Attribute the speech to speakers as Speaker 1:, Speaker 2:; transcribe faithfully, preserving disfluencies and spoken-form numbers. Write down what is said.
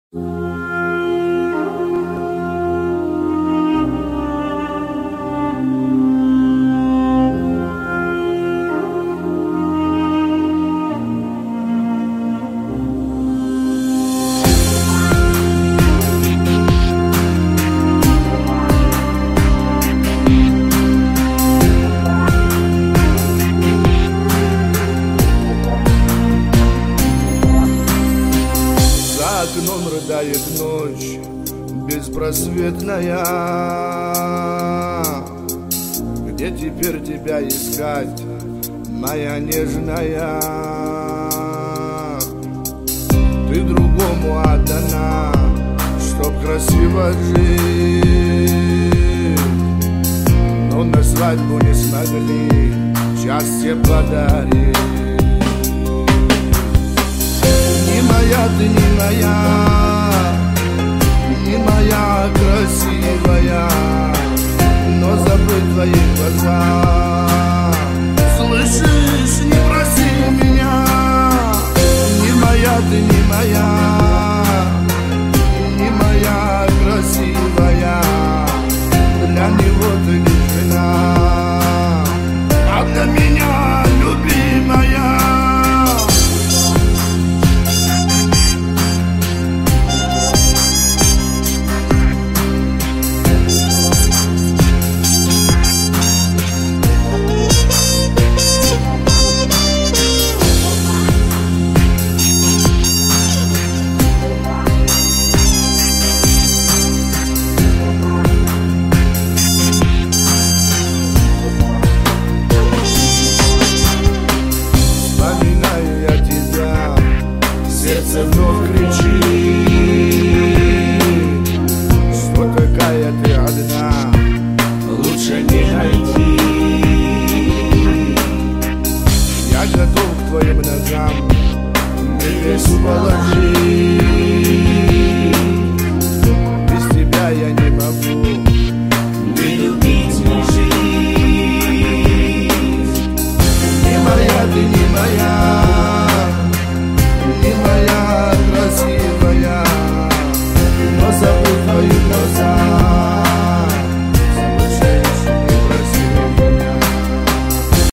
Speaker 1: За окном рыдает ночь беспросветная. Где теперь тебя искать, моя нежная? Ты другому отдана, чтоб красиво жить, но на свадьбу не смогли счастье подарить. Не моя ты, не моя, не моя красивая, но забыть твои глаза. Слышишь, не проси меня. Не моя ты, не моя,